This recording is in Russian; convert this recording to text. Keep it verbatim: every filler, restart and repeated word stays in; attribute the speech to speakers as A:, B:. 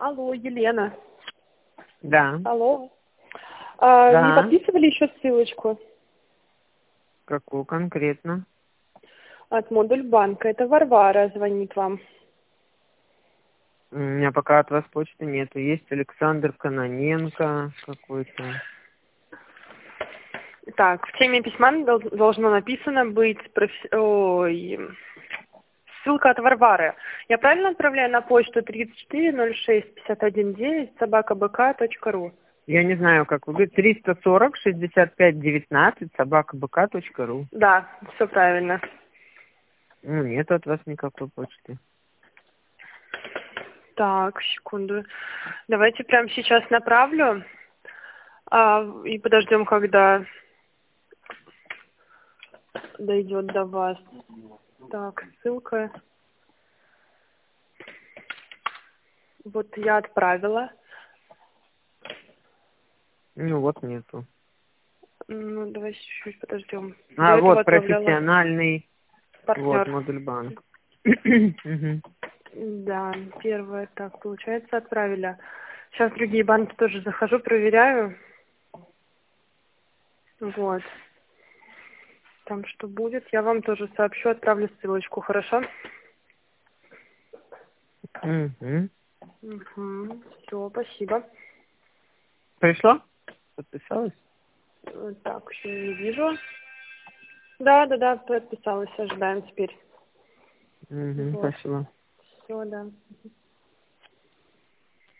A: Алло, Елена.
B: Да.
A: Алло. А,
B: Да.
A: Не подписывали еще ссылочку
B: Какую конкретно?
A: от модуль банка? Это Варвара звонит вам.
B: У меня пока от вас почты нету. Есть Александр Кононенко какой-то.
A: Так, в теме письма дол- должно написано быть профи- Ой, ссылка от Варвары. Я правильно отправляю на почту тридцать четыре ноль шесть пятьдесят один девять собака бк точка ру?
B: Я не знаю, как вы говорите. триста сорок шестьдесят пять девятнадцать собака бк точка ру.
A: Да, все правильно.
B: Ну, нет от вас никакой почты.
A: Так, секунду. Давайте прямо сейчас направлю а, и подождем, когда дойдет до вас. Так, ссылка. Вот я отправила.
B: Ну, вот нету.
A: Ну, давайте чуть-чуть подождем. До
B: А,
A: этого
B: вот,
A: отправляла
B: профессиональный. Вот,
A: партнер.
B: модуль банк. Мгм.
A: Да, первое, так, получается, отправили. Сейчас другие банки тоже захожу, проверяю. Вот. Там что будет, я вам тоже сообщу, отправлю ссылочку, хорошо?
B: Мгм.
A: Угу. Все, спасибо.
B: Пришло? Подписалась?
A: Э, Так, еще не вижу. Да, да, да, подписалась, ожидаем теперь.
B: Угу,
A: Вот.
B: спасибо.
A: Все, да.